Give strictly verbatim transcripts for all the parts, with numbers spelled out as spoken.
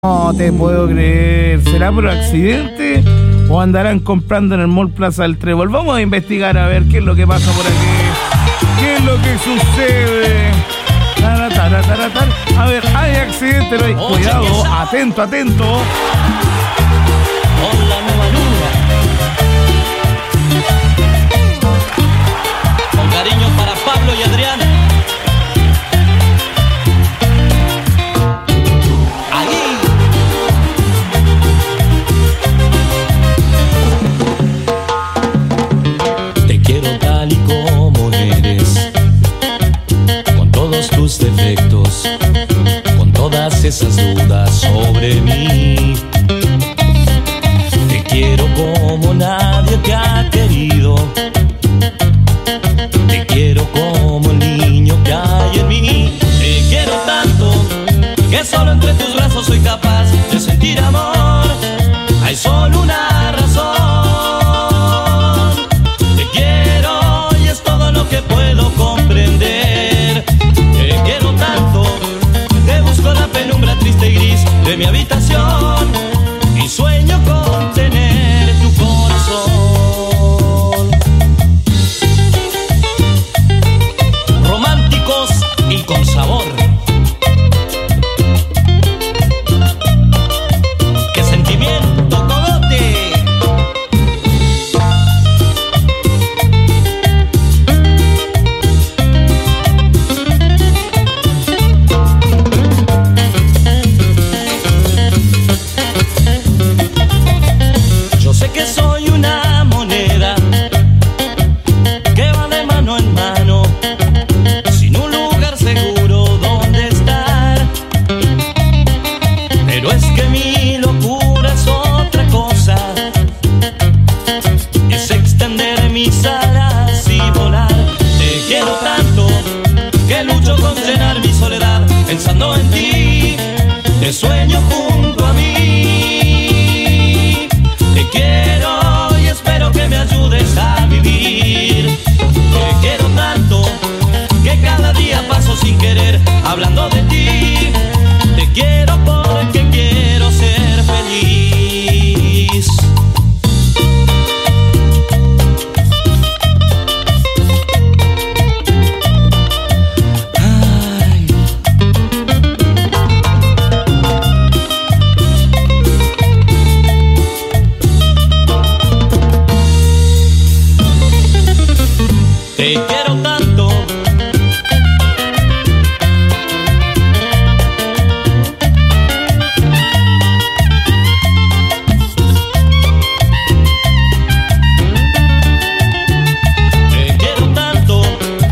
No te puedo creer. ¿Será por accidente o andarán comprando en el Mall Plaza del Trébol? Vamos a investigar a ver qué es lo que pasa por aquí. ¿Qué es lo que sucede? Tara, tara, tara, tara. A ver, hay accidente. No hay... Cuidado, atento, atento. Con la nueva luna. Con cariño para Pablo y Adriana. Tus defectos, con todas esas dudas sobre mí. Te quiero como nadie te ha querido. Te quiero como el niño que hay en mí. Te quiero tanto que solo entre tus brazos soy capaz de sentir amor. Hay solo una razón. Te quiero y es todo lo que puedo comprender. Quiero tanto que busco la penumbra triste y gris de mi habitación y sueño con tener tu corazón. Románticos y con sabor. ¡Qué sentimiento, cogote! Pensando en ti, te sueño junto a mí. Te quiero y espero que me ayudes a vivir. Te quiero tanto que cada día paso sin querer hablando de ti. Te quiero porque quiero ser feliz. Te quiero tanto. Te quiero tanto.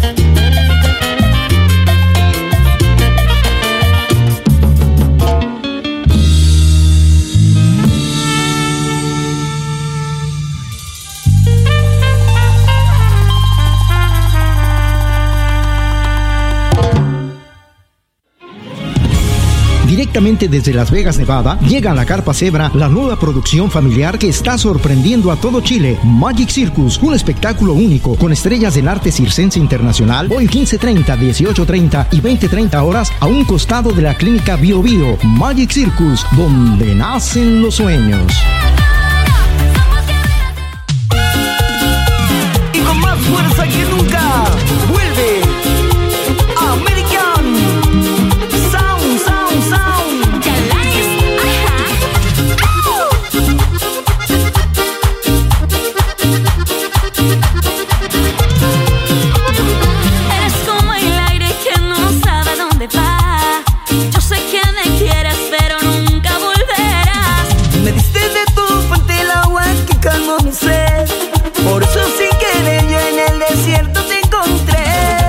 Directamente desde Las Vegas, Nevada, llega a la Carpa Zebra la nueva producción familiar que está sorprendiendo a todo Chile. Magic Circus, un espectáculo único con estrellas del arte circense internacional. Hoy quince treinta, dieciocho treinta y veinte treinta horas a un costado de la clínica Bio Bio. Magic Circus, donde nacen los sueños. Y con más fuerza que nunca, vuelve American Sound, Sound, Sound. Eres como el aire que no sabe dónde va. Yo sé que me quieres, pero nunca volverás. Me diste de tu fuente el agua que calmó mi sed. Por eso sin querer yo en el desierto te encontré.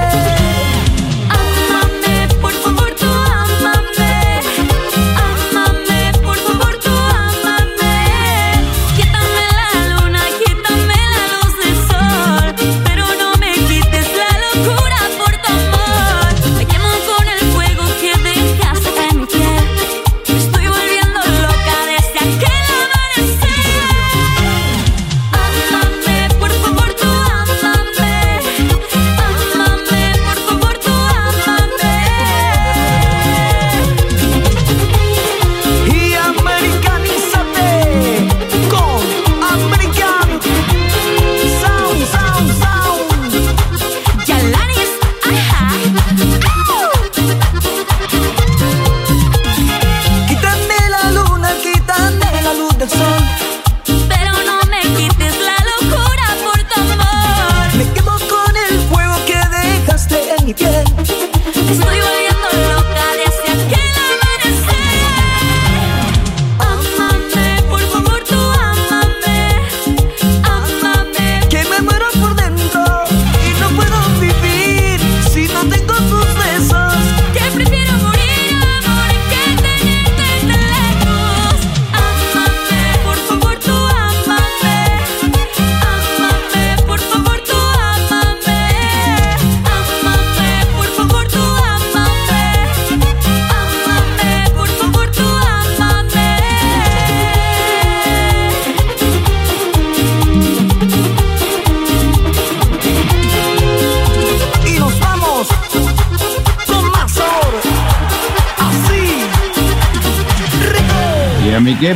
¿Y a mí qué?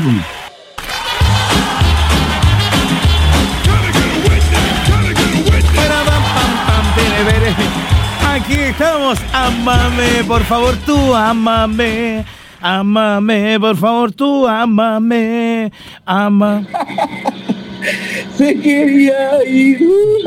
Aquí estamos, ámame, por favor tú, ámame, ámame, por favor tú, ámame, ama. Se quería ir.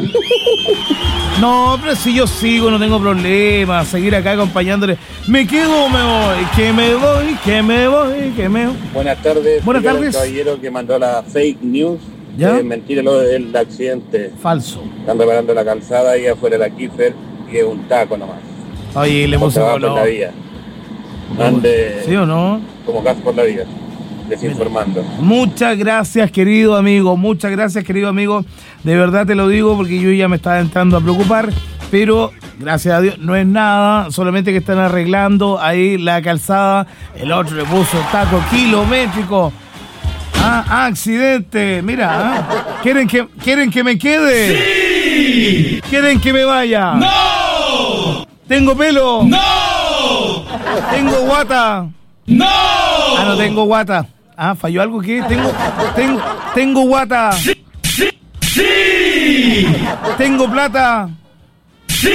No, pero si yo sigo, no tengo problema, seguir acá acompañándole. ¿Me quedo o me voy? Que me voy, que me voy, que me voy. Buenas tardes. Buenas tardes. El caballero que mandó la fake news. ¿Ya? Es mentira lo del accidente. Falso. Están reparando la calzada ahí afuera de la Kiefer y es un taco nomás. Oye, le puso color. La vía. Ande. ¿Sí o no? Como gas por la vía. Desinformando. Muchas gracias, querido amigo. Muchas gracias, querido amigo. De verdad te lo digo porque yo ya me estaba entrando a preocupar. Pero, gracias a Dios, no es nada. Solamente que están arreglando ahí la calzada. El otro le puso taco kilométrico. Ah, accidente. Mira, ¿ah? ¿Quieren que, ¿Quieren que me quede? ¡Sí! ¿Quieren que me vaya? ¡No! ¿Tengo pelo? ¡No! ¿Tengo guata? ¡No! Ah, no tengo guata. Ah, ¿falló algo? ¿Qué? Tengo, tengo, tengo guata. ¡Sí! ¡Sí! ¡Sí! ¿Tengo plata? ¡Sí!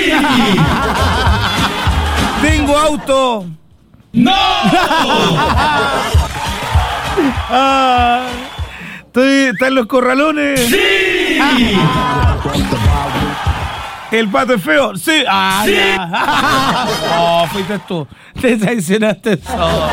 ¿Tengo auto? ¡No! Ah, estoy, ¿están los corralones? ¡Sí! ¿El pato es feo? Sí. Ah, ¡Sí! ya. Oh, fuiste tú. Te traicionaste solo.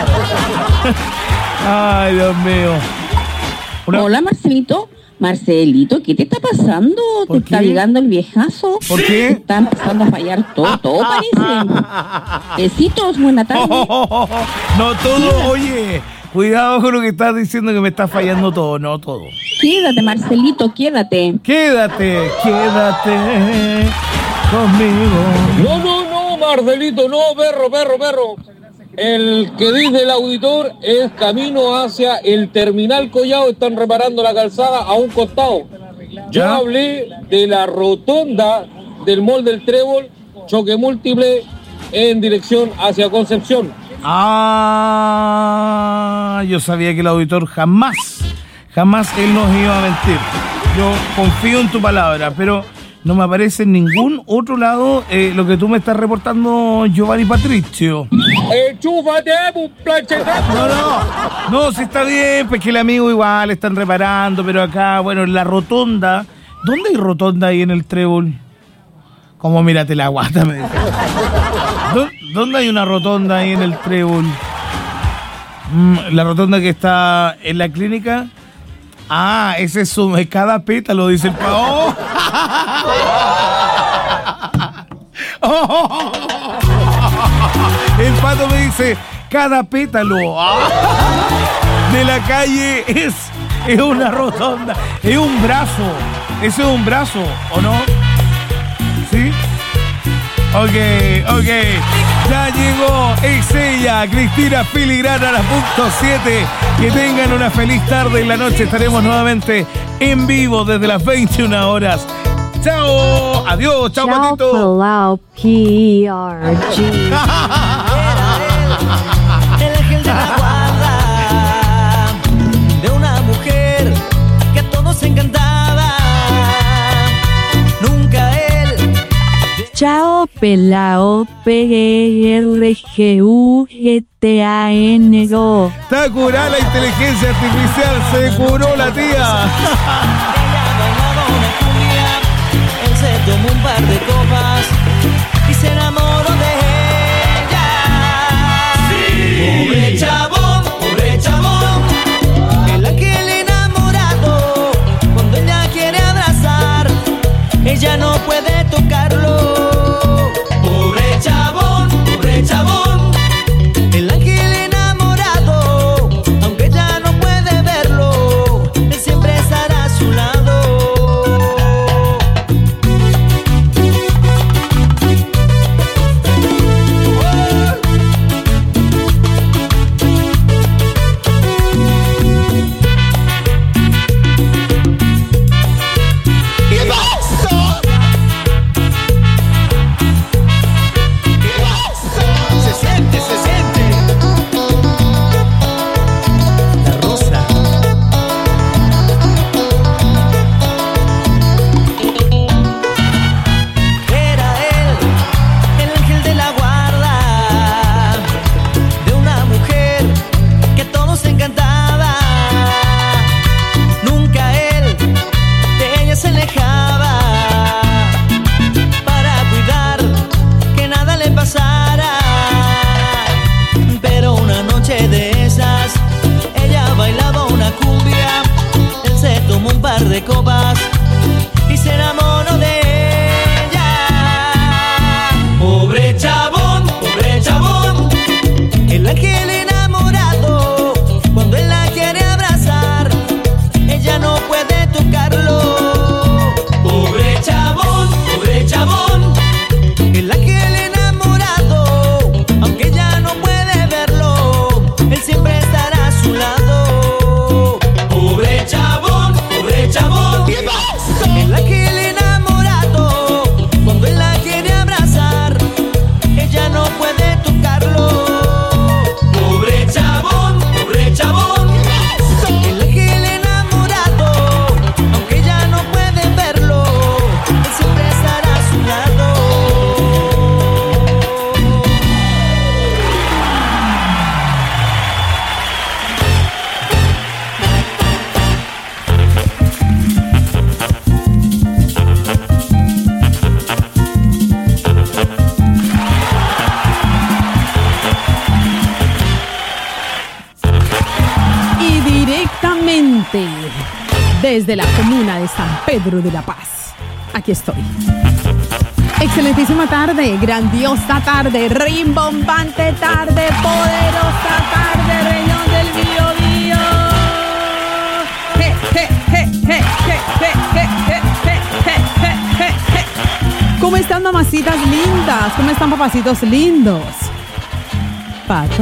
Ay, Dios mío. Una... Hola, Marcelito. Marcelito, ¿qué te está pasando? ¿Te está ligando el viejazo? ¿Por qué? Está empezando a fallar todo, todo parece. Besitos, buena tarde. Oh, oh, oh, oh. No todo, oye. Cuidado con lo que estás diciendo, que me está fallando todo, no todo. Quédate, Marcelito, quédate. Quédate, quédate conmigo. No, no, no, Marcelito, no, perro, perro, perro. El que dice el auditor es camino hacia el terminal Collao. Están reparando la calzada a un costado. Yo ¿Ya? hablé de la rotonda del Mall del Trébol, choque múltiple en dirección hacia Concepción. Ah, yo sabía que el auditor jamás, jamás él nos iba a mentir. Yo confío en tu palabra, pero no me aparece en ningún otro lado eh, lo que tú me estás reportando, Giovanni Patricio. ¡Enchúfate, un planchetazo! No, no, no, sí está bien, pues que el amigo igual están reparando, pero acá, bueno, en la rotonda. ¿Dónde hay rotonda ahí en el Trébol? Como mírate la guata, me dice. ¿Dónde hay una rotonda ahí en el Trébol? Mm, la rotonda que está en la clínica. Ah, ese es su, cada pétalo, dice el pavo. Oh. El pato me dice, cada pétalo de la calle es, es una rotonda, es un brazo. Ese es un brazo, ¿o no? ¿Sí? Ok, ok. Ya llegó, es ella, Cristina Filigrana a las punto siete. Que tengan una feliz tarde. En la noche estaremos nuevamente en vivo desde las veintiuna horas. ¡Chao! ¡Adiós! ¡Chao, Chao, patito! Palau, P R G. El ángel de la guarda de una mujer que a todos encantaba. Nunca él. Chao, Pelao, P R G U G T A N O. Está curada la inteligencia artificial, se curó la tía. Ella bailaba una cumbia, él se tomó un par de copas y se enamoró de ella. Sí. Pobre chabón, pobre chabón, el ángel enamorado, cuando ella quiere abrazar, ella no puede tocarlo. Pobre chabón, pobre chabón, el ángel enamorado, aunque ella no puede verlo, él siempre estará a su lado. toma un par de copas y se enamoró de ella. Pobre chabón, pobre chabón. El ángel enamorado, cuando él la quiere abrazar, ella no puede tocarlo. Pobre chabón, pobre chabón. El ángel enamorado, aunque ella no puede verlo, él siempre estará a su lado. Pobre chabón, pobre chabón. El ángel enamorado, cuando él la quiere abrazar, ella no puede tocarlo. Pobre chabón, pobre chabón. El ángel enamorado, aunque ella no puede verlo, él siempre estará a su lado. Y directamente desde la comuna de San Pedro de la Paz, aquí estoy. Excelentísima tarde, grandiosa tarde, rimbombante tarde, poderosa tarde, región del Biobío. Je, je, je, je, je, je, je, je, je, je, je, je. ¿Cómo están, mamacitas lindas? ¿Cómo están, papacitos lindos? Pato,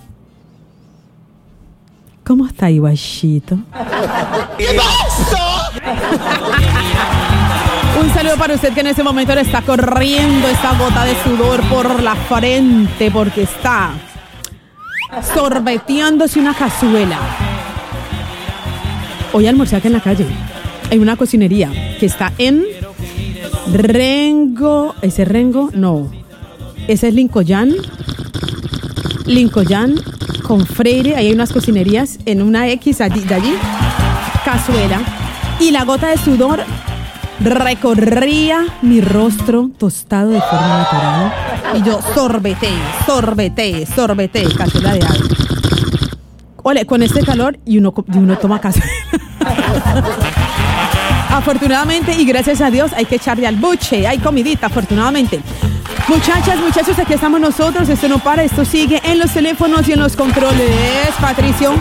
¿cómo está, guachito? Un saludo para usted que en ese momento le está corriendo esta gota de sudor por la frente porque está sorbeteándose una cazuela. Hoy almorcé acá en la calle. Hay una cocinería que está en Rengo. ¿Ese Rengo? No. Ese es Lincoln. Lincoln con Freire. Ahí hay unas cocinerías en una X allí, de allí. Cazuela. Y la gota de sudor recorría mi rostro tostado de forma natural. Y yo sorbete, sorbete, sorbete, cazuela de agua. Ole, con este calor y uno, y uno toma cazuela. Afortunadamente y gracias a Dios hay que echarle al buche, hay comidita, afortunadamente. Muchachas, muchachos, aquí estamos nosotros. Esto no para, esto sigue en los teléfonos y en los controles. Patricio.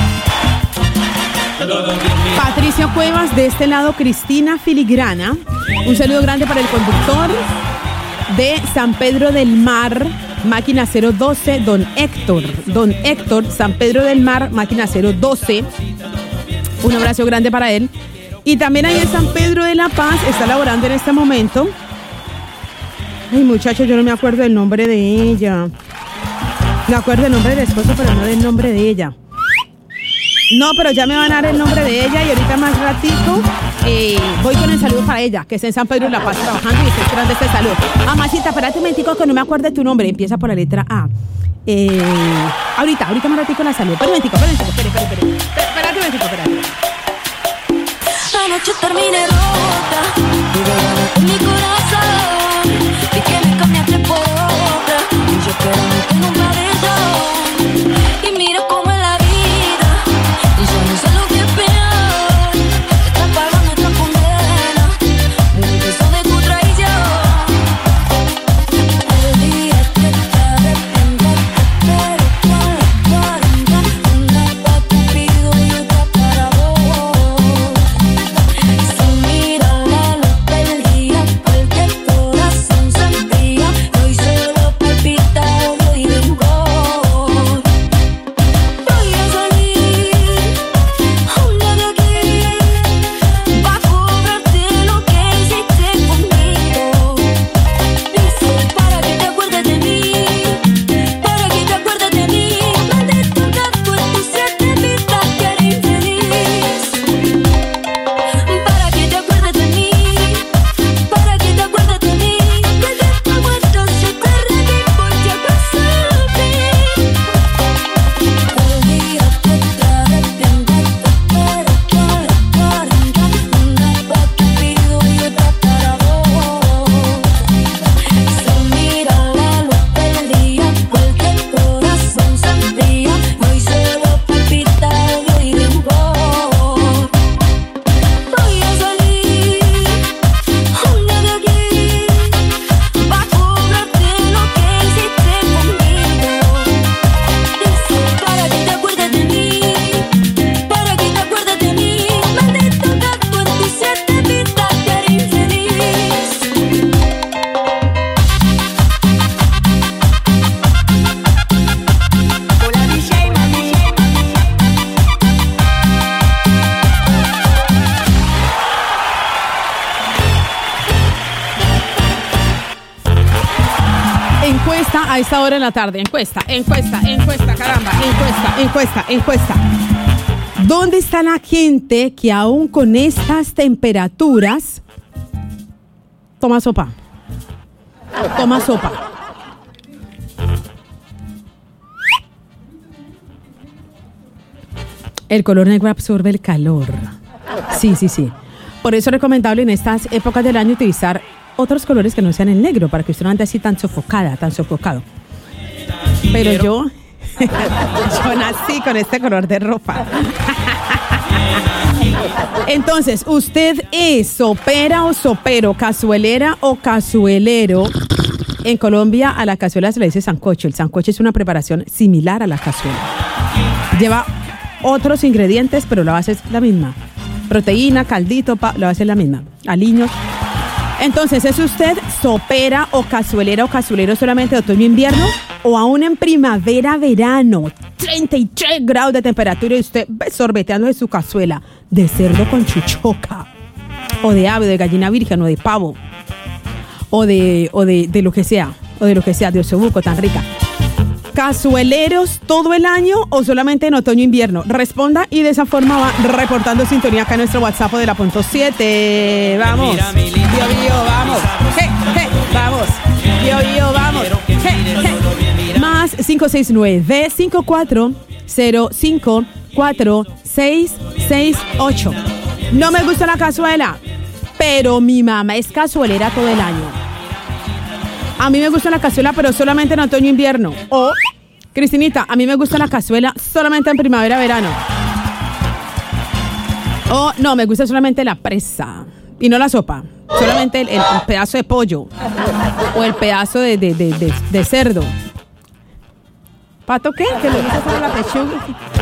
Patricio Cuevas, de este lado Cristina Filigrana. Un saludo grande para el conductor de San Pedro del Mar, máquina cero doce, don Héctor. Don Héctor, San Pedro del Mar, máquina cero doce. Un abrazo grande para él. Y también ahí en San Pedro de la Paz está laborando en este momento. Ay, muchachos, yo no me acuerdo del nombre de ella. Me acuerdo del nombre del esposo, pero no del nombre de ella. No, pero ya me van a dar el nombre de ella y ahorita más ratico eh, voy con el saludo para ella, que está en San Pedro de la Paz trabajando y está esperando este saludo. Amacita, espérate un momentico que no me acuerdo de tu nombre. Empieza por la letra A. Eh, ahorita, ahorita más ratico la saludo. Espera un momentico, espera un momentico, espera, espera, espera. Espérate un momentico, espérate. Anoche terminé rota, en mi corazón, y que me cambiaste por otra, y yo esperándote en un pabellón, y miro cómo es la vida, y yo no sé lo que es peor, está pagando nuestra condena, de un beso de tu traición, el día que te arrepientas, pero cuarenta, una pa' Cupido y otra para vos. Mira la luz del día. A esta hora en la tarde, encuesta, encuesta, encuesta, caramba, encuesta, encuesta, encuesta. ¿Dónde está la gente que aún con estas temperaturas toma sopa? Toma sopa. El color negro absorbe el calor. Sí, sí, sí. Por eso es recomendable en estas épocas del año utilizar otros colores que no sean el negro, para que usted no ande así tan sofocada, tan sofocado. Pero yo, yo nací con este color de ropa. Entonces, ¿usted es sopera o sopero, cazuelera o cazuelero? En Colombia a la cazuela se le dice sancocho. El sancocho es una preparación similar a la cazuela. Lleva otros ingredientes, pero la base es la misma. Proteína, caldito, pa, la base es la misma. Aliños. Entonces, ¿es usted sopera o cazuelera o cazuelero solamente de otoño-invierno? ¿O aún en primavera-verano? treinta y tres grados de temperatura y usted sorbeteando de su cazuela de cerdo con chuchoca, o de ave, de gallina virgen, o de pavo, o de, o de, de lo que sea, o de lo que sea, de osobuco tan rica. ¿Cazueleros todo el año o solamente en otoño-invierno? Responda y de esa forma va reportando sintonía acá en nuestro WhatsApp de la punto siete. Vamos. Bio, bio, vamos. Hey, hey, vamos. Bio, bio, vamos. Hey, hey. Más cinco seis nueve, cinco cuatro cero cinco cuatro seis seis ocho. No me gusta la cazuela, pero mi mamá es cazuelera todo el año. A mí me gusta la cazuela, pero solamente en otoño-invierno. O, Cristinita, a mí me gusta la cazuela solamente en primavera-verano. O, no, me gusta solamente la presa. Y no la sopa. Solamente el, el, el pedazo de pollo. O el pedazo de, de, de, de, de cerdo. ¿Pato qué? Que le gusta solo la pechuga.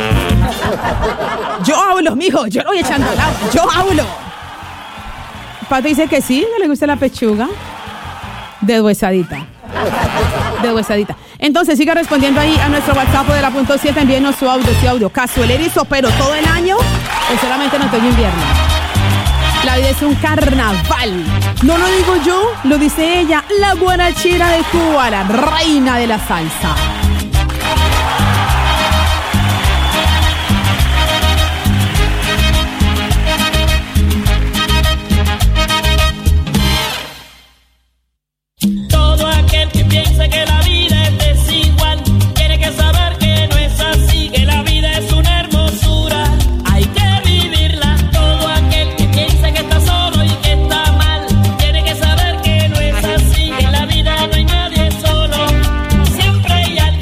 Yo hablo, mijo. Yo lo voy echando al agua. Yo hablo. Pato dice que sí, que le gusta la pechuga. Deshuesadita. Deshuesadita. Entonces siga respondiendo ahí a nuestro WhatsApp de la punto siete. Envíenos su audio, su audio. ¿Cazuelero y sopero todo el año o solamente en otoño e invierno? La vida es un carnaval. No lo digo yo, lo dice ella, la guarachera de Cuba, la reina de la salsa. Todo aquel que piense que la vida es desigual tiene que saber que no es así, que la vida es una hermosura, hay que vivirla. Todo aquel que piense que está solo y que está mal tiene que saber que no es así, que en la vida no hay nadie solo, siempre hay alguien.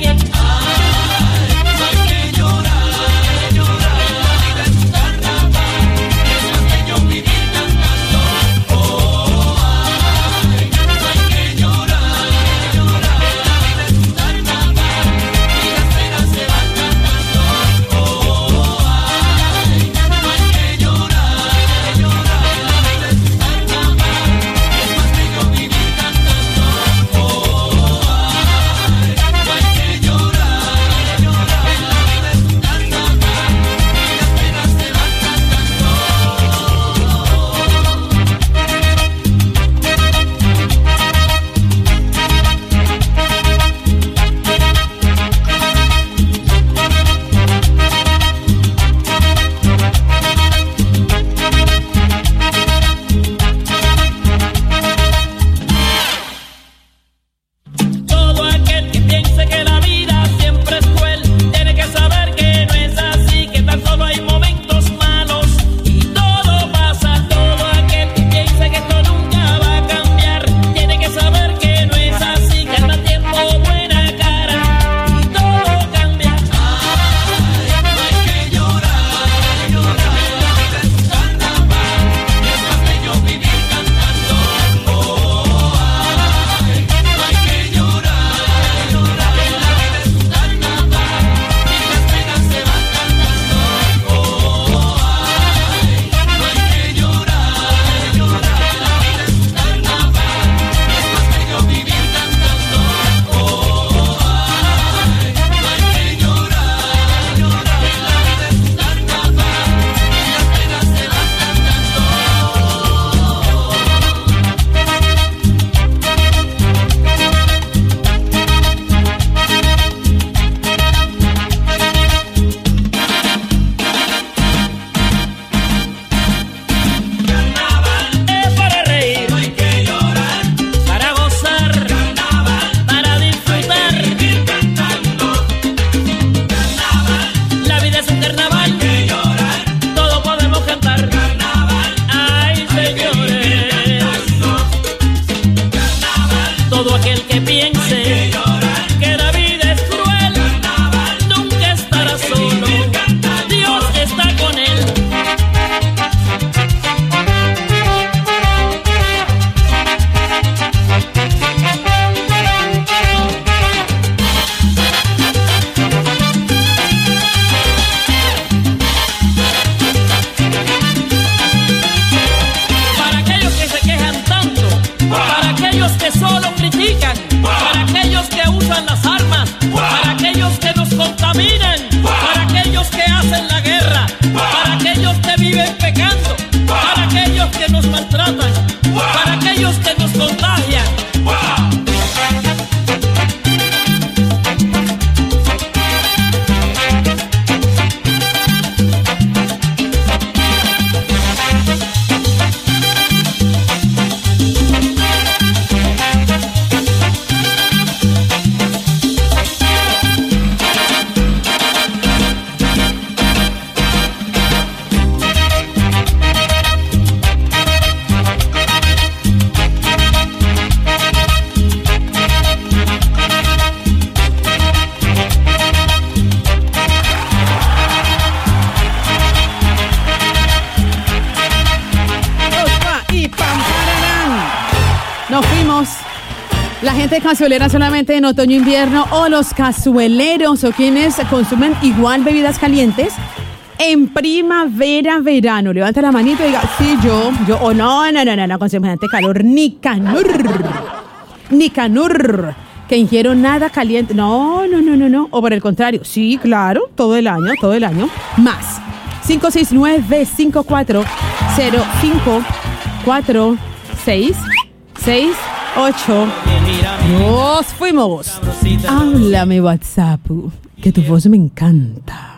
La gente cazuelera solamente en otoño-invierno o los cazueleros o quienes consumen igual bebidas calientes en primavera-verano. Levanta la manito y diga, sí, yo, yo, o oh, no, no, no, no, no, con semejante calor, ni canur, ni canur, que ingiero nada caliente. No, no, no, no, no. O por el contrario, sí, claro, todo el año, todo el año, más. cinco seis nueve, cinco cuatro cero, cinco cuatro seis seis ocho. Nos fuimos. Háblame WhatsApp, que tu voz me encanta.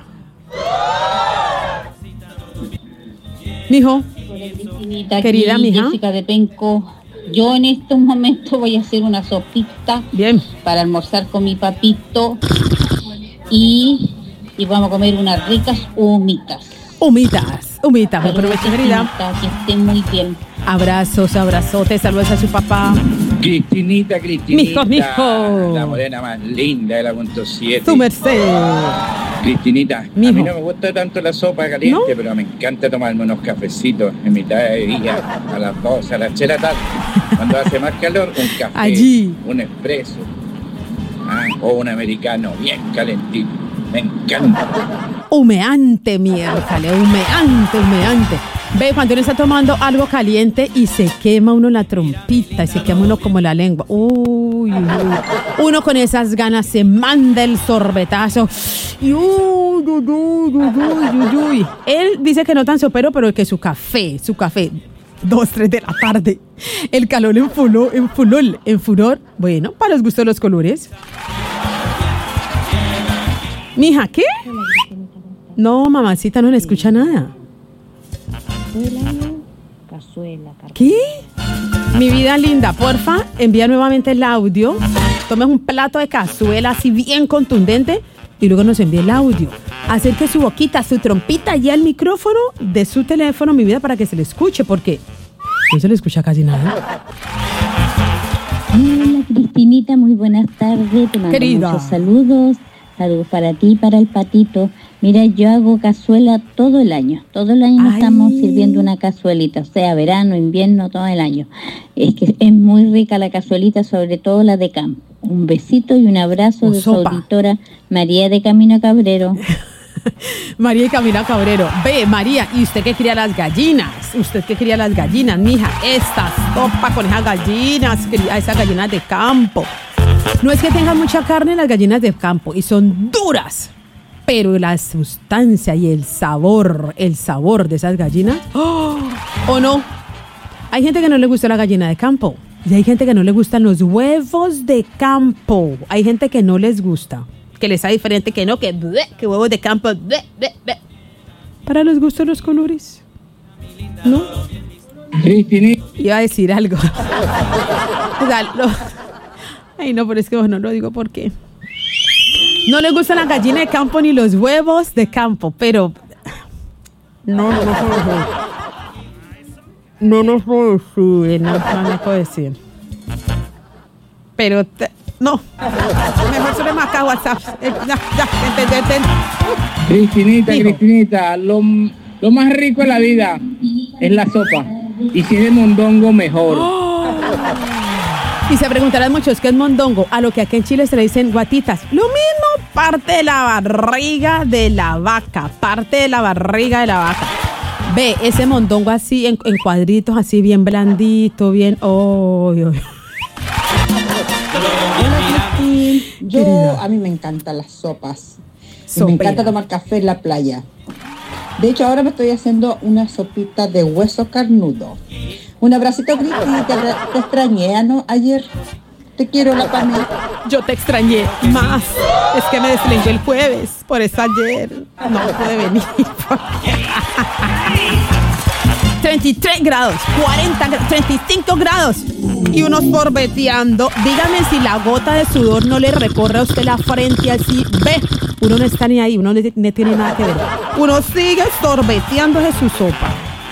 Mijo, querida aquí, mija. Jessica de Penco. Yo en este momento voy a hacer una sopita. Bien. Para almorzar con mi papito. Y, y vamos a comer unas ricas humitas. Humitas, humitas, me aprovecho, querida. Que estén muy bien. Abrazos, abrazotes, saludos a su papá. Cristinita, Cristinita. Mijo, mijo. La morena más linda de la punto siete. Tu merced. Cristinita, Mijo. a mí no me gusta tanto la sopa caliente, ¿no? Pero me encanta tomarme unos cafecitos en mitad de día, a las dos, a las tres de la tarde. Cuando hace más calor, un café, allí, un espresso, ah, o un americano bien calentito. Me encanta. Humeante, miércale, humeante, humeante. Ve, cuando uno está tomando algo caliente y se quema uno la trompita y se quema uno como la lengua. Uy, uy. Uno con esas ganas se manda el sorbetazo. Y uy, uy, uy, uy, uy, uy. Él dice que no tan sopero, pero que su café, su café, dos, tres de la tarde. El calor en furor, en furor, en furor. Bueno, para los gustos los colores. Mija, ¿qué? No, mamacita, no le escucha nada. Cazuela, ¿qué? Mi vida linda, porfa, envía nuevamente el audio. Tomes un plato de cazuela así bien contundente y luego nos envíe el audio. Acerque su boquita, su trompita y al micrófono de su teléfono, mi vida, para que se le escuche, porque no se le escucha casi nada. Hola, Cristinita, muy buenas tardes. Te mando Querida. muchos saludos. Saludos para ti y para el patito. Mira, yo hago cazuela todo el año. Todo el año nos Ay. estamos sirviendo una cazuelita, o sea, verano, invierno, todo el año. Es que es muy rica la cazuelita, sobre todo la de campo. Un besito y un abrazo O de sopa. su auditora María de Camino Cabrero. María de Camino Cabrero. Ve, María, ¿y usted qué cría las gallinas? ¿Usted qué cría las gallinas, mija? Esta sopa con esas gallinas, cría esas gallinas de campo. No es que tengan mucha carne las gallinas de campo y son duras, pero la sustancia y el sabor, el sabor de esas gallinas, ¡oh! ¿O no? Hay gente que no le gusta la gallina de campo y hay gente que no le gustan los huevos de campo. Hay gente que no les gusta, que les da diferente, que no, que, bleh, que huevos de campo. Bleh, bleh, bleh. Para los gustos los colores, ¿no? Cristinita. Iba a decir algo. O sea, lo- Ay, no, pero es que bueno, no lo digo porque no le gusta la gallina de campo ni los huevos de campo, pero no, no, no puedo decir. No, no puedo decir, no, no, no puedo decir. Pero, te- no, mejor sobre más acá WhatsApp. Eh, ya, ya, ten, ten, ten. Cristinita, Hijo. Cristinita, lo, lo más rico de la vida es la sopa. Y si es de mondongo, mejor. Y se preguntarán muchos qué es mondongo, a lo que aquí en Chile se le dicen guatitas. Lo mismo, parte de la barriga de la vaca, parte de la barriga de la vaca. Ve, ese mondongo así en, en cuadritos, así bien blandito, bien... Oh, oh, oh. Y yo, Querida. a mí me encantan las sopas. Y Sopera. me encanta tomar café en la playa. De hecho, ahora me estoy haciendo una sopita de hueso carnudo. Un abracito, Cristi, te, te extrañé ¿no? ayer. Te quiero, la Pamela. Yo te extrañé más. Es que me deslengué el jueves, por eso ayer no pude venir. treinta y tres grados, cuarenta, gra- treinta y cinco grados y uno sorbeteando. Dígame si la gota de sudor no le recorre a usted la frente así. Ve, uno no está ni ahí, uno no, no tiene nada que ver. Uno sigue sorbeteándose su sopa.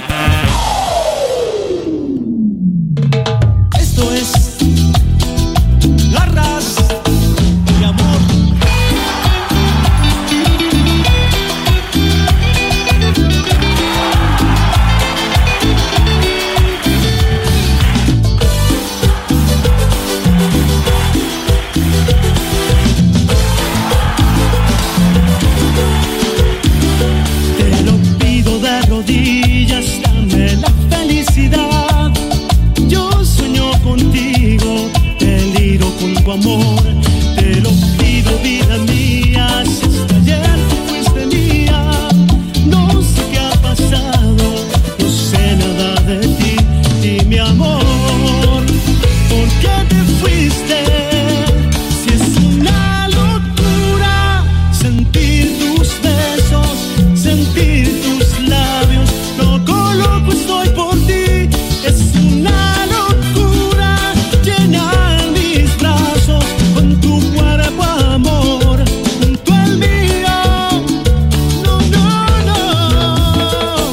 Esto es La Raza de Amor. rodillas, dame la felicidad. Yo sueño contigo, deliro con tu amor. Te lo pido, vida mía, si hasta ayer tú fuiste mía. No sé qué ha pasado, no sé nada de ti, y mi amor. ¿Por qué te fuiste? Si es una locura sentir tus besos, sentir tus labios. Loco, loco estoy por ti. Es una locura llenar mis brazos con tu cuerpo, amor, junto al mío. No, no, no.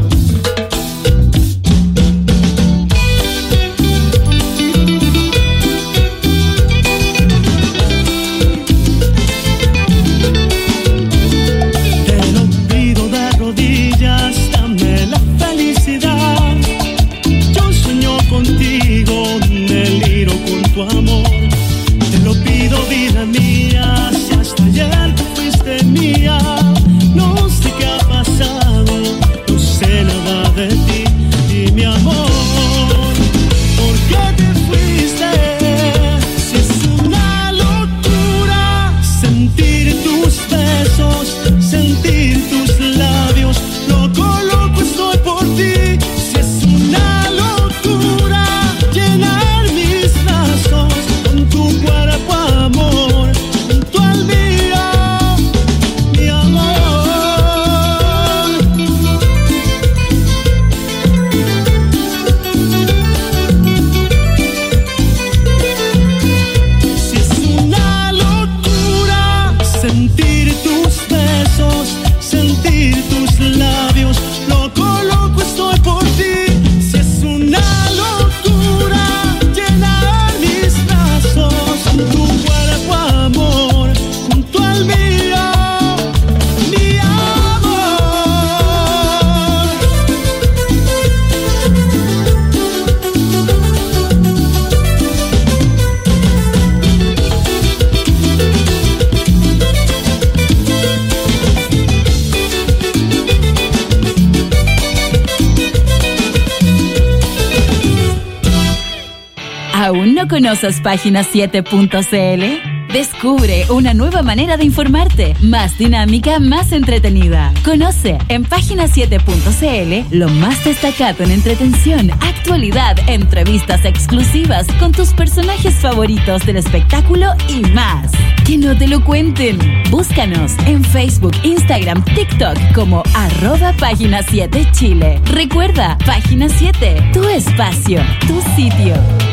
Te lo pido de rodillas, dame la felicidad. Yo sueño contigo, deliro con tu amor. Te lo pido, vida mía, si hasta ayer tú fuiste mía. No sé qué ha pasado, no sé nada de ti, y mi amor. ¿Por qué te fuiste? Si es una locura sentir tus besos, sentir tus labios. Loco, loco estoy por ti. Si es una locura llenar mis brazos con tu cuerpo, amor, junto al mío, mi amor. Si es una locura sentir tus besos, sentir tus labios. Loco, loco estoy por ti. Si es una locura llenar mis brazos con tu cuerpo, amor, junto al mío, mi amor. ¿Aún no conoces página siete punto c l? Descubre una nueva manera de informarte, más dinámica, más entretenida. Conoce en página siete punto c l lo más destacado en entretención, actualidad, entrevistas exclusivas con tus personajes favoritos del espectáculo y más. Que no te lo cuenten. Búscanos en Facebook, Instagram, TikTok como arroba página siete Chile. Recuerda, página siete, tu espacio, tu sitio.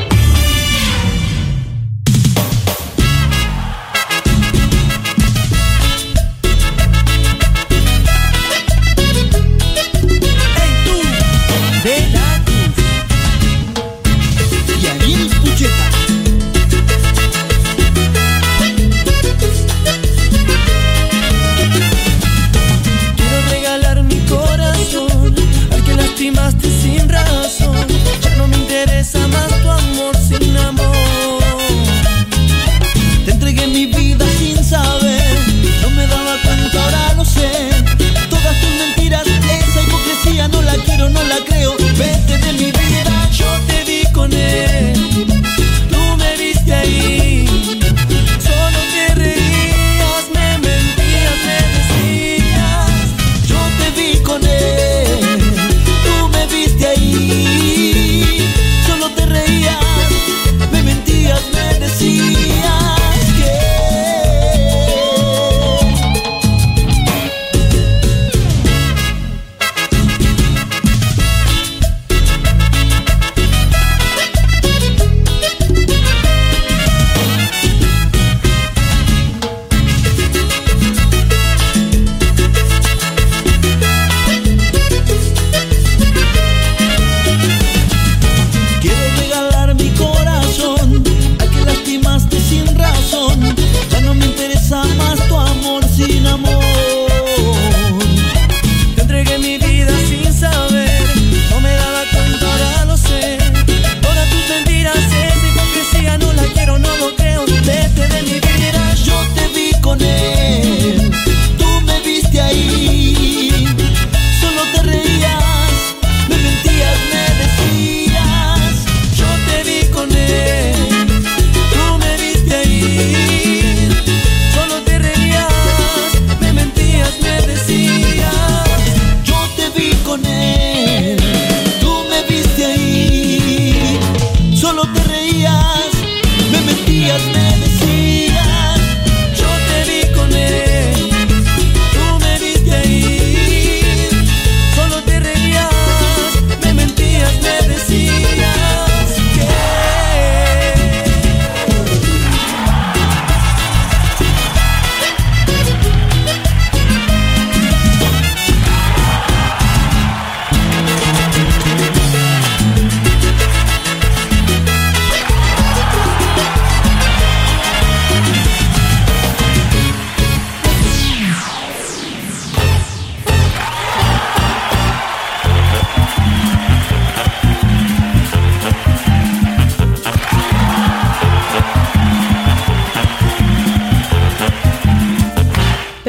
Quiero regalar mi corazón al que lastimaste sin razón. Ya no me interesa más tu amor.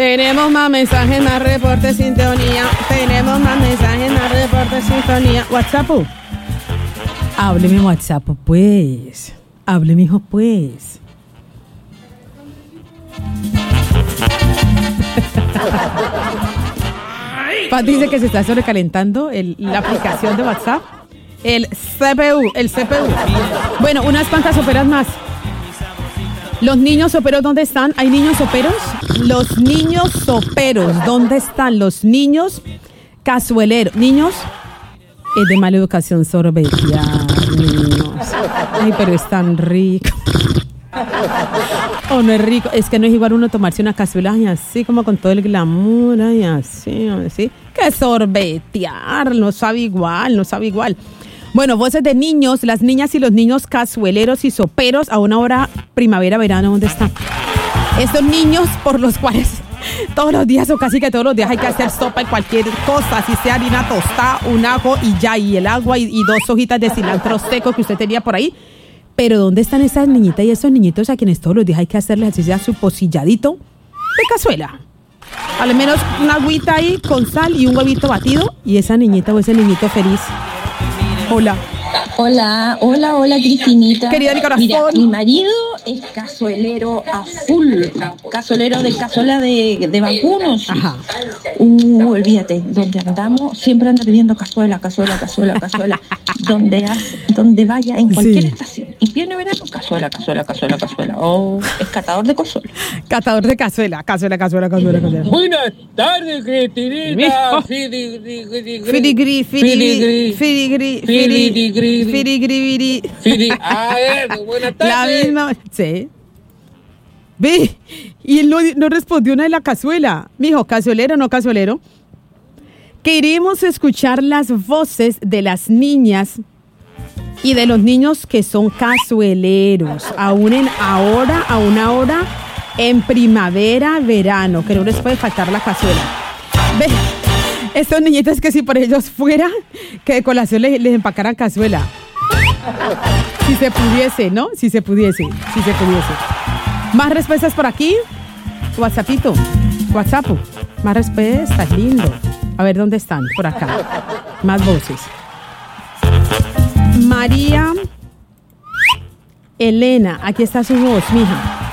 Tenemos más mensajes, más reportes, sintonía. Tenemos más mensajes, más reportes, sintonía. WhatsApp. Hábleme WhatsApp, pues. Hable, mijo, pues. Pat dice que se está sobrecalentando el, la aplicación de WhatsApp. El C P U, el C P U. Bueno, unas cuantas soperas más. Los niños soperos, ¿dónde están? ¿Hay niños soperos? Los niños soperos, ¿dónde están? Los niños cazueleros. Niños es de mala educación sorbetear, niños. Ay, pero es tan rico. O no es rico, es que no es igual uno tomarse una cazuela y así como con todo el glamour y así, así, que sorbetear, no sabe igual, no sabe igual. Bueno, voces de niños, las niñas y los niños cazueleros y soperos a una hora primavera-verano, ¿dónde están? Estos niños por los cuales todos los días o casi que todos los días hay que hacer sopa y cualquier cosa, así sea harina tostada, un ajo y ya, y el agua y, y dos hojitas de cilantro seco que usted tenía por ahí. Pero ¿dónde están esas niñitas y esos niñitos a quienes todos los días hay que hacerles así sea su pocilladito de cazuela? Al menos una agüita ahí con sal y un huevito batido y esa niñita o ese niñito feliz. Hola. Hola, hola, hola, Cristinita. Querida mi corazón. Mira, mi marido es cazuelero a full, cazuelero de cazuela de, de vacunos. Ajá. Uh, olvídate, donde andamos siempre anda pidiendo cazuela, cazuela, cazuela, cazuela. donde, hace, donde vaya, en cualquier Sí. estación. Invierno, verano, cazuela, cazuela, cazuela, cazuela. Oh, es catador de cazuela. Catador de cazuela, cazuela, cazuela, cazuela, cazuela. Buenas tardes, Cristinita. Mijo. Filigri, Filigri, filigri, filigri, filigri, filigri, Fili- Ah, eh, buenas La tardes. misma, sí. Ve, y él no, no respondió una de la cazuela. Mijo, cazuelero, no cazuelero. Queremos escuchar las voces de las niñas y de los niños que son cazueleros. Aún en ahora, a una hora, en primavera, verano, que no les puede faltar la cazuela. Ve, estos niñitos que si por ellos fuera, que de colación les, les empacaran cazuela. Si se pudiese, ¿no? Si se pudiese, si se pudiese. Más respuestas por aquí. WhatsAppito, WhatsApp. Más respuestas, lindo. A ver, ¿dónde están? Por acá. Más voces. María Elena, aquí está su voz, mija.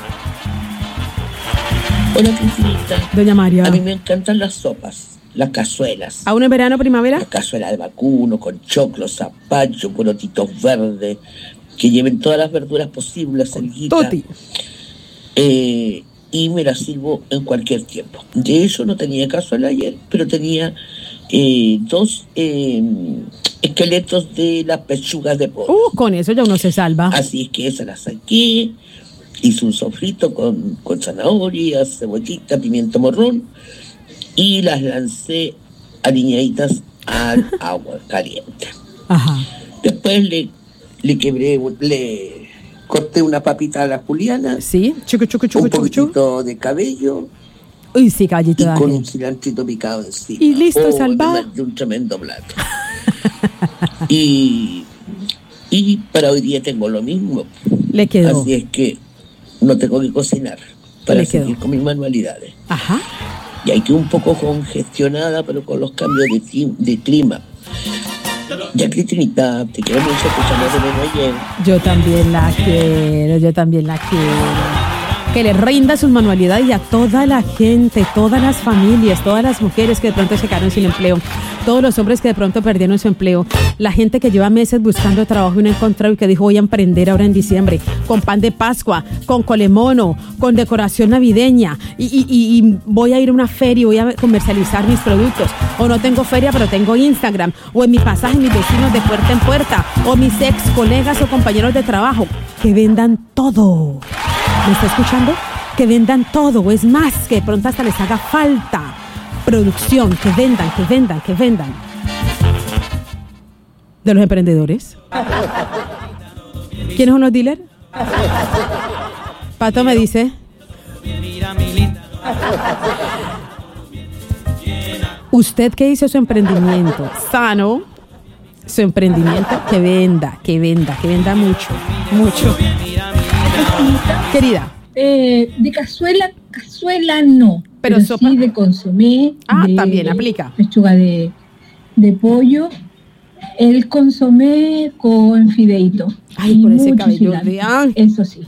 Hola, Cristinita. Doña María. A mí me encantan las sopas, las cazuelas. ¿Aún en verano, primavera? La cazuela de vacuno, con choclo, zapallo, porotitos verdes, que lleven todas las verduras posibles, cerquita. Tuti. Eh, y me la sirvo en cualquier tiempo. De hecho, no tenía cazuela ayer, pero tenía eh, dos eh, esqueletos de las pechugas de pollo. Uh, con eso ya uno se salva. Así es que esa la saqué, hice un sofrito con, con zanahoria, cebollita, pimiento morrón y las lancé aliñaditas al agua caliente. Ajá. Después le, le quebré, le corté una papita a la juliana. Sí, chucu, chucu, chucu, un chucu, chucu. poquitito de cabello Uy, sí, caballito. y de con ají. un cilantrito picado encima. Y listo, Oh, salvado. de un tremendo plato. y, y para hoy día tengo lo mismo. Le quedó. Así es que no tengo que cocinar para Le quedó. seguir con mis manualidades. Ajá. Y hay que un poco congestionada, pero con los cambios de, clim- de clima. Ya, Cristinita, te quiero mucho, escuchamos de nuevo ayer. Yo también la quiero, yo también la quiero. Que le rinda sus manualidades y a toda la gente, todas las familias, todas las mujeres que de pronto se quedaron sin empleo, todos los hombres que de pronto perdieron su empleo, la gente que lleva meses buscando trabajo y no ha encontrado y que dijo voy a emprender ahora en diciembre, con pan de Pascua, con colemono, con decoración navideña y, y, y, y voy a ir a una feria y voy a comercializar mis productos, o no tengo feria pero tengo Instagram, o en mi pasaje mis vecinos de puerta en puerta, o mis ex colegas o compañeros de trabajo, que vendan todo. ¿Me está escuchando? Que vendan todo, es más, que de pronto hasta les haga falta producción, que vendan, que vendan, que vendan. De los emprendedores. ¿Quiénes son los dealers? Pato me dice. Usted que hizo su emprendimiento sano, su emprendimiento que venda, que venda, que venda mucho, mucho. Querida. Eh, de cazuela, cazuela no. Pero, pero sopa... sí de consomé. Ah, de también aplica. Pechuga de, de pollo. El consomé con fideíto. Ay, por ese cabello de ángel. Eso sí.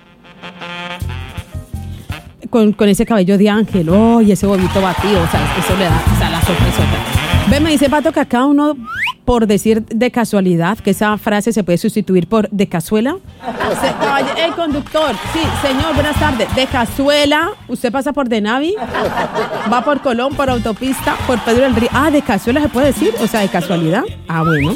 Con, con ese cabello de ángel, oh, y ese huevito batido, o sea, eso le da, o sea, la sorpresota. Ve, me dice Pato que acá uno, por decir de casualidad, que esa frase se puede sustituir por de cazuela. Se, caball- el conductor, sí, señor, buenas tardes. De cazuela, usted pasa por De Navi, va por Colón, por autopista, por Pedro del Río. Ah, de cazuela se puede decir, o sea, de casualidad. Ah, bueno.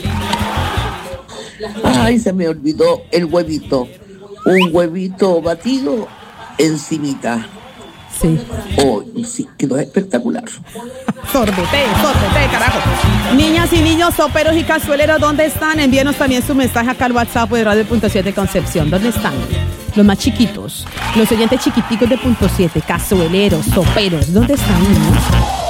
Ay, se me olvidó el huevito. Un huevito batido encimita. Sí. Oh, sí, quedó espectacular. Sorbete, sorbete, carajo. Niñas y niños, soperos y cazueleros, ¿dónde están? Envíenos también su mensaje acá al WhatsApp de Radio Punto siete Concepción. ¿Dónde están? Los más chiquitos, los oyentes chiquiticos de Punto siete, cazueleros, soperos, ¿dónde están, niños?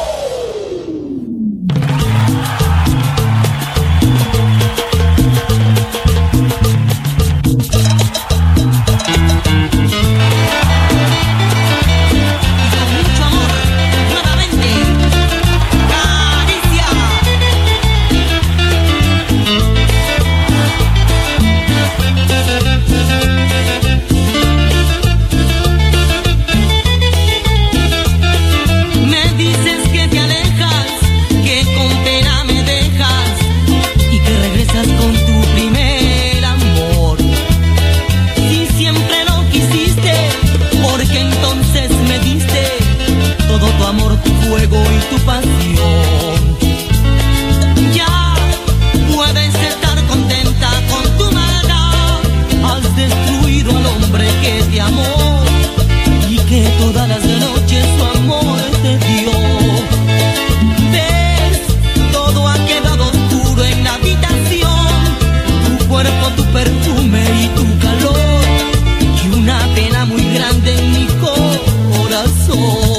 Me dices que te alejas, que con pena me dejas y que regresas con tu primer amor. Si siempre lo quisiste, porque entonces me diste todo tu amor, tu fuego y tu pasión. Ya puedes estar contenta con tu maldad, has destruido al hombre que te amó y que todas las noches su amor te dio. Ves, todo ha quedado oscuro en la habitación, tu cuerpo, tu perfume y tu calor, y una pena muy grande en mi corazón.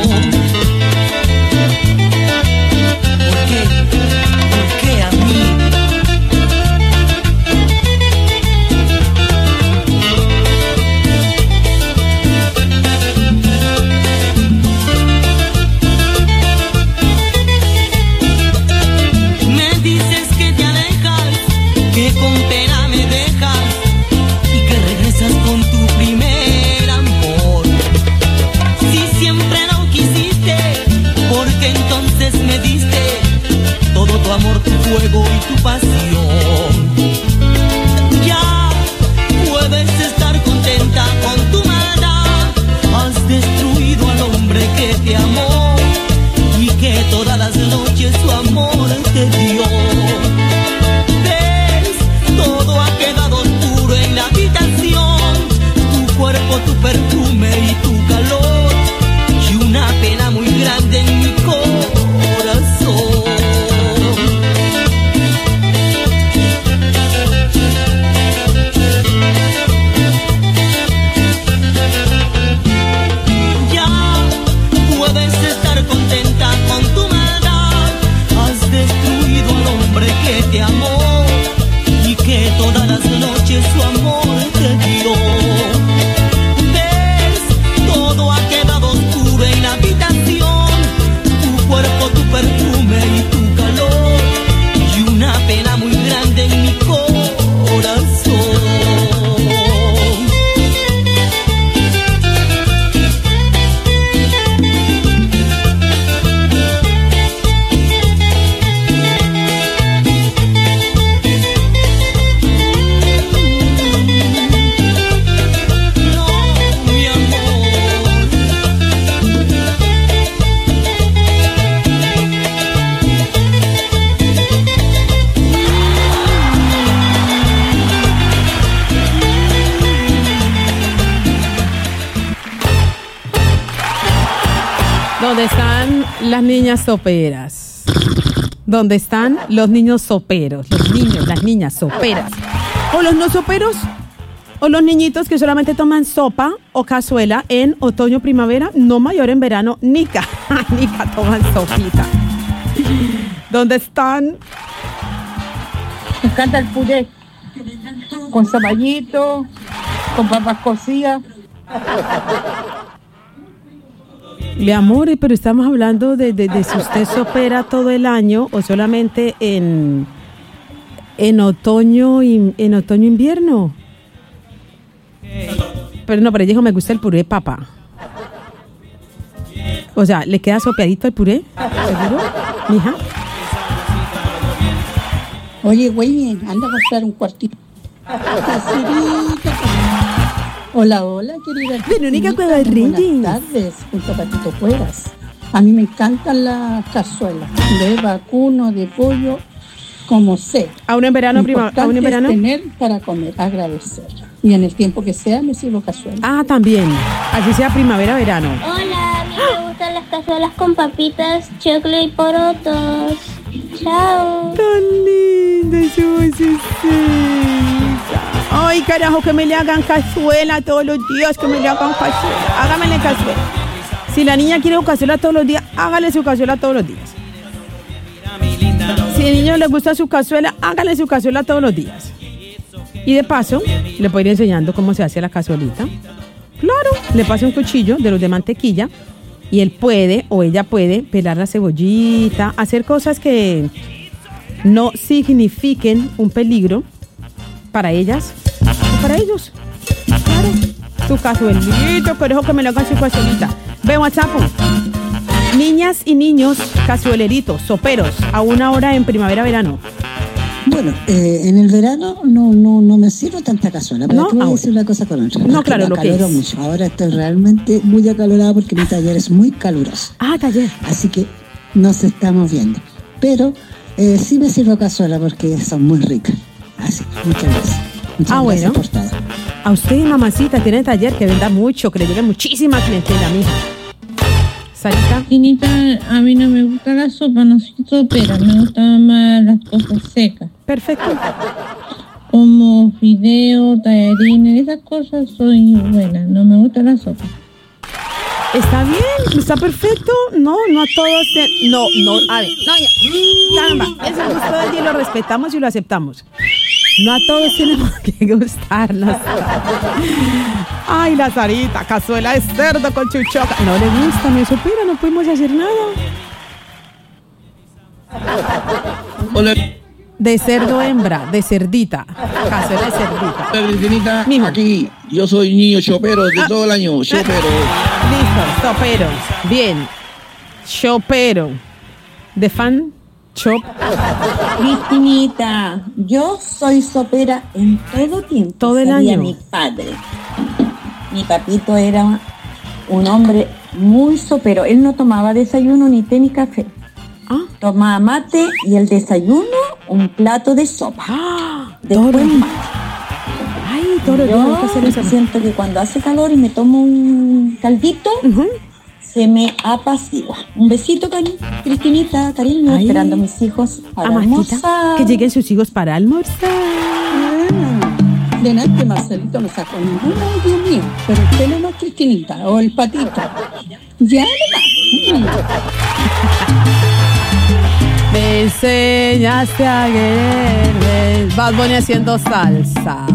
¿Por qué? ¿Por qué a mí? Me dices que te alejas, que con pena me dejas y que regresas con tu primer amor. Si siempre lo quisiste, porque entonces me diste todo tu amor, tu fuego y tu pasión. Ya puedes estar contenta con tu maldad, has destruido al hombre que te amó y que todas las noches su amor te dio. Ves, todo ha quedado oscuro en la habitación, tu cuerpo, tu perfume y tu calor, y una pena muy grande en mi corazón. Ya puedes estar contenta con tu maldad, has destruido al hombre que te amó y que todas las noches su amor te dio. Ves, todo ha quedado oscuro en la habitación, tu cuerpo, tu perfume y tu calor, y una pena muy grande en mi corazón. ¿Dónde están las niñas soperas? ¿Dónde están los niños soperos? Los niños, las niñas soperas. ¿O los no soperos? ¿O los niñitos que solamente toman sopa o cazuela en otoño, primavera? No mayor en verano, nica, nica toman sopita. ¿Dónde están? Me encanta el puré. Con zapallito, con papas cocidas. Mi amor, pero estamos hablando de, de, de si usted sopera todo el año o solamente en, en otoño y en otoño invierno. Pero no, pero ella dijo, me gusta el puré de papa. O sea, ¿le queda sopeadito el puré? ¿Seguro, mija? Oye, güey, anda a comprar un cuartito. Hola, hola, querida. Verónica Cueva de Ringing. Buenas tardes, junto a Patito Cuevas. A mí me encantan las cazuelas de vacuno, de pollo, como sé. ¿A uno en verano, prima? ¿A uno en verano? Es tener para comer, agradecer. Y en el tiempo que sea, me sirvo cazuela. Ah, también. Así sea primavera, verano. Hola, a mí me gustan las cazuelas con papitas, choclo y porotos. Chao. Tan linda su vocecita. Ay, carajo, que me le hagan cazuela todos los días, que me le hagan cazuela. Hágamele cazuela. Si la niña quiere su cazuela todos los días, hágale su cazuela todos los días. Si al niño le gusta su cazuela, hágale su cazuela todos los días. Y de paso, le puedo ir enseñando cómo se hace la cazuelita. Claro, le pasa un cuchillo de los de mantequilla y él puede o ella puede pelar la cebollita, hacer cosas que no signifiquen un peligro para ellas o para ellos. Claro, su cazuelito, conejo, que me lo hagan su cazuelita. Ve WhatsApp. Niñas y niños cazueleritos, soperos, a una hora en primavera-verano. Bueno, eh, en el verano no no no me sirvo tanta cazuela, pero no, te voy a decir una cosa con otra. No, claro, lo que es. Mucho. Ahora estoy realmente muy acalorada porque mi taller es muy caluroso. Ah, taller. Así que nos estamos viendo. Pero eh, sí me sirvo cazuela porque son muy ricas. Así, muchas gracias. Muchas ah, gracias bueno. por todo. A usted, mamacita, tiene taller que venda mucho, que le llegue muchísima clientela, mija. Sarita. Cristinita, a mí no me gusta la sopa, no soy sopera, me gustan más las cosas secas. Perfecto. Como fideo, tallarines, esas cosas soy buena, no me gusta la sopa. Está bien, está perfecto. No, no a todos. Te... No, no, a ver, no, ya. Caramba, es el gusto de ella y lo respetamos y lo aceptamos. No a todos tenemos que gustarnos. Ay, la Sarita, cazuela de cerdo con chuchoca. No le gusta, me supera, no podemos hacer nada. Hola. De cerdo hembra, de cerdita. Cazuela de cerdita. Hola, Cristinita. Aquí, yo soy niño chopero de ah. todo el año, chopero. Listo, chopero. Bien. Chopero. ¿De fan? Chop. Cristinita, yo soy sopera en todo tiempo. Todo el año. Mi padre. Mi papito era un hombre muy sopero. Él no tomaba desayuno, ni té, ni café. ¿Ah? Tomaba mate y el desayuno, un plato de sopa. ¡Ah! Después mate. Ay, todo el día hay que hacer eso. Siento que cuando hace calor y me tomo un caldito, uh-huh, se me apacigua. Un besito, cari- Cristinita, cariño, ay, esperando a mis hijos para Amatita, almorzar. Que lleguen sus hijos para almorzar. Ah, de nada que Marcelito no sacó ninguno, Dios mío. Pero usted no es Cristinita, o el patito. Ya nomás. Me enseñaste a querer. Bad Bunny haciendo salsa.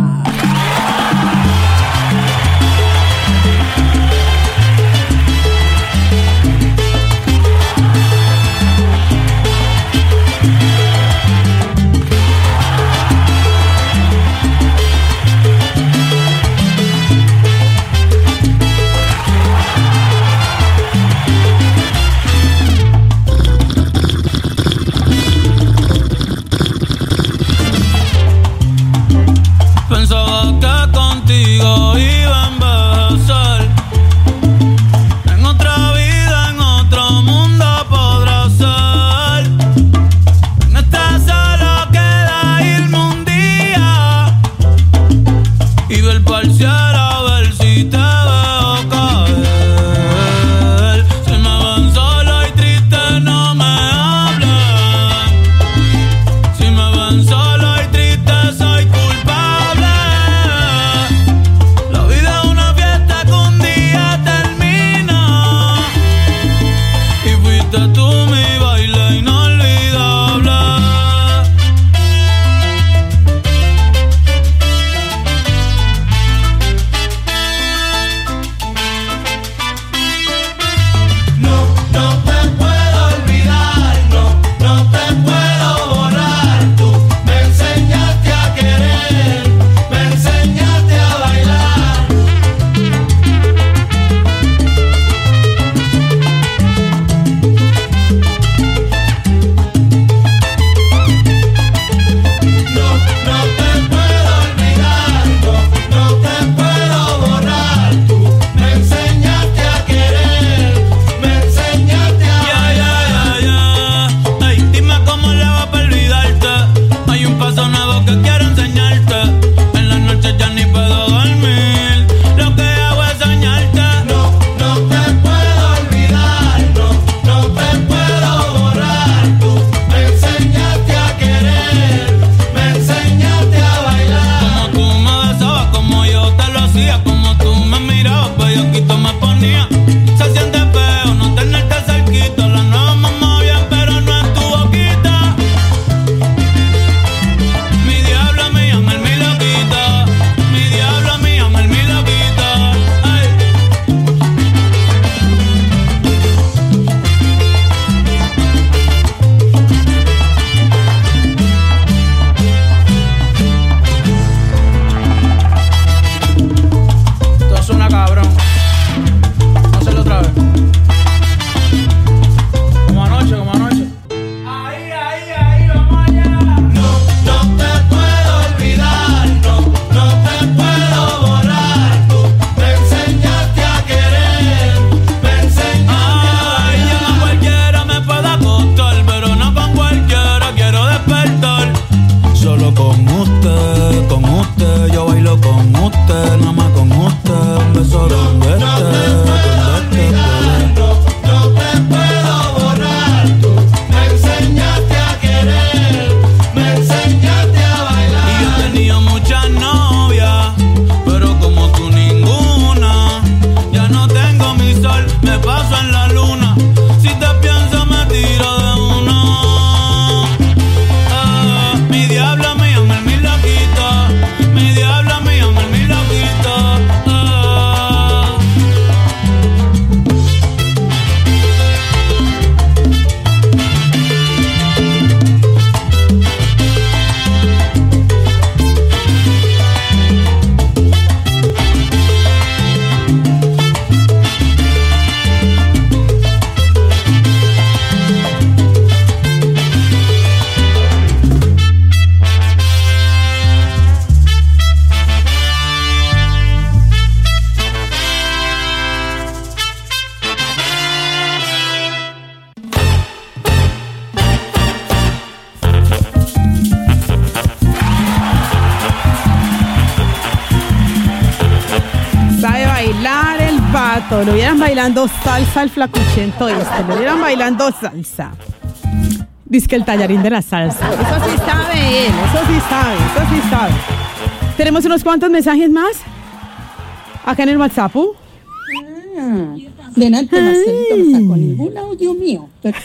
flacuchento. Lo vieran bailando salsa el flacuchento este. Lo vieran bailando salsa. Dice que el tallarín de la salsa. Eso sí sabe él. Eso sí sabe. Eso sí sabe. Tenemos unos cuantos mensajes más. Acá en el WhatsApp. Ah, delante Marcelito no sacó ningún audio mío.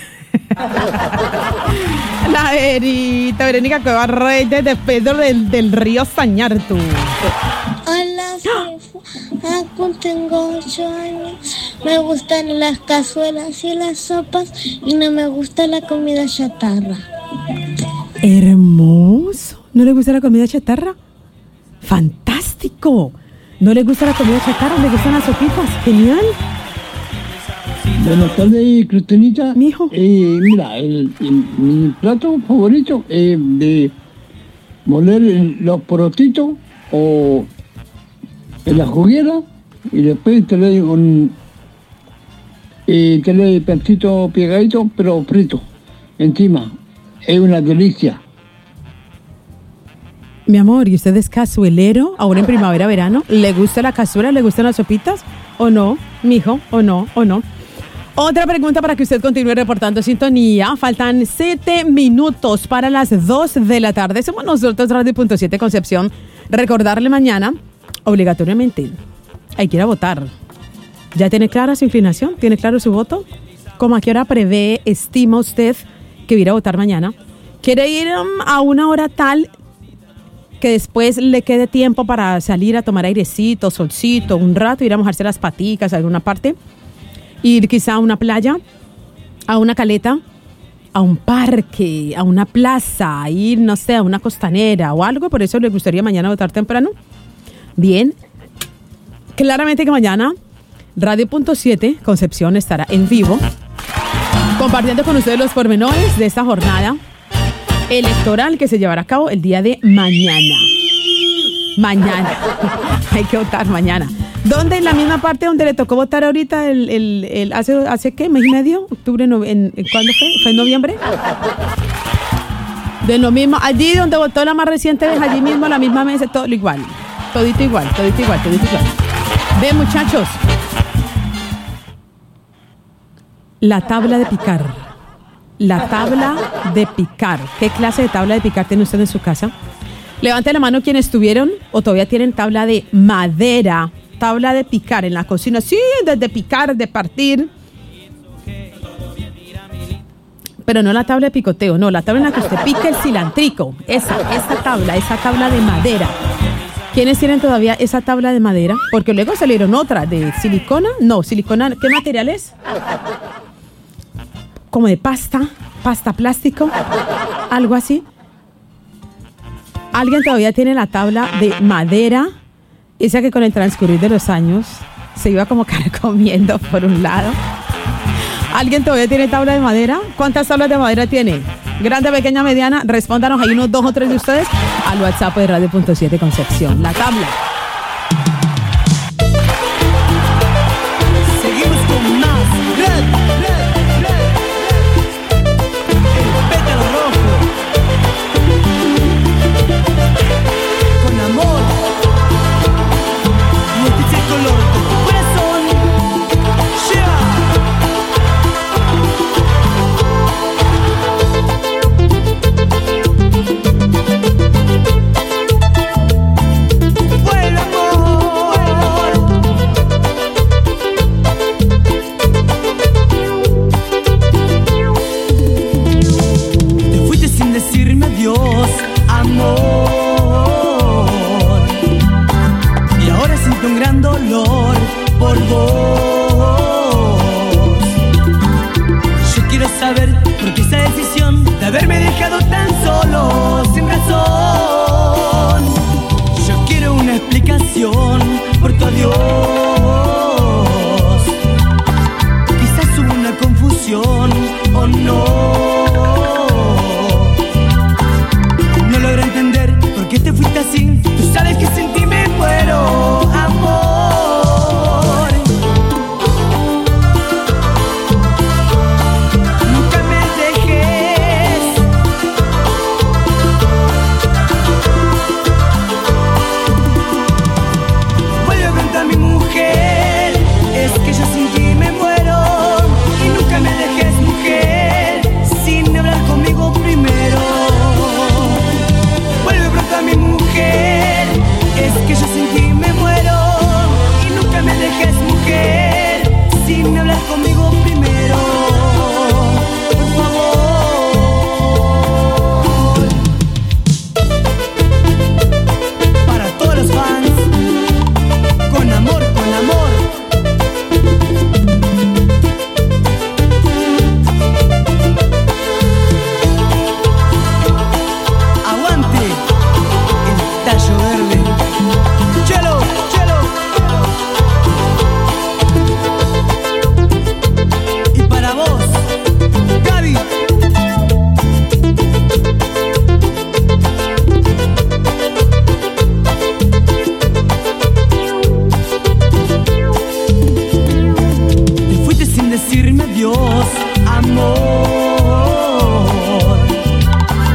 La Verita, Verónica Cueva Reyes de Pedro del, del Río Sañartu. Hola, soy Facu, tengo ocho años. Me gustan las cazuelas y las sopas y no me gusta la comida chatarra. Hermoso. ¿No le gusta la comida chatarra? Fantástico. ¿No le gusta la comida chatarra? ¿Le gustan las sopitas? Genial. Buenas tardes, Cristinita. Mijo. Eh, mira, el, el, mi plato favorito es de moler los porotitos o en la juguera y después te le doy un eh, te le doy pancito piegadito pero frito encima. Es una delicia. Mi amor, ¿y usted es cazuelero ahora en primavera, verano? ¿Le gusta la cazuela? ¿Le gustan las sopitas? ¿O no, mijo? ¿O no? ¿O no? Otra pregunta para que usted continúe reportando sintonía. Faltan siete minutos para las dos de la tarde. Somos nosotros, Radio Punto siete Concepción. Recordarle mañana, obligatoriamente, hay que ir a votar. ¿Ya tiene clara su inclinación? ¿Tiene claro su voto? ¿Cómo a qué hora prevé, estima usted que va a ir a votar mañana? ¿Quiere ir um, a una hora tal que después le quede tiempo para salir a tomar airecito, solcito, un rato, ir a mojarse las paticas a alguna parte? Ir quizá a una playa, a una caleta, a un parque, a una plaza, ir, no sé, a una costanera o algo. Por eso le gustaría mañana votar temprano. Bien, claramente que mañana Radio Punto siete Concepción estará en vivo compartiendo con ustedes los pormenores de esta jornada electoral que se llevará a cabo el día de mañana. Mañana. Hay que votar mañana. ¿Dónde? En la misma parte donde le tocó votar ahorita el, el, el hace, hace ¿qué? ¿Mes y medio? ¿Octubre? No, en, ¿Cuándo fue? ¿Fue en noviembre? De lo mismo. Allí donde votó la más reciente vez, allí mismo, la misma mesa, todo igual. Todito igual, todito igual, todito igual. Bien, muchachos. La tabla de picar. La tabla de picar. ¿Qué clase de tabla de picar tiene usted en su casa? Levante la mano quienes tuvieron o todavía tienen tabla de madera. Tabla de picar en la cocina. Sí, desde picar, de partir. Pero no la tabla de picoteo, no, la tabla en la que usted pica el cilantrico. Esa, esa tabla, esa tabla de madera. ¿Quiénes tienen todavía esa tabla de madera? Porque luego salieron otra de silicona. No, silicona, ¿qué material es? Como de pasta, pasta plástico, algo así. ¿Alguien todavía tiene la tabla de madera? Esa que con el transcurrir de los años se iba como carcomiendo por un lado. ¿Alguien todavía tiene tabla de madera? ¿Cuántas tablas de madera tiene? Grande, pequeña, mediana. Respóndanos, hay unos dos o tres de ustedes al WhatsApp de Radio Punto siete Concepción. La tabla. Seguimos con más. Red, red, red. El pétalo rojo. Con amor. Y este es el color de tu corazón. Decirme adiós, amor. Y ahora siento un gran dolor por vos. Yo quiero saber por qué esa decisión de haberme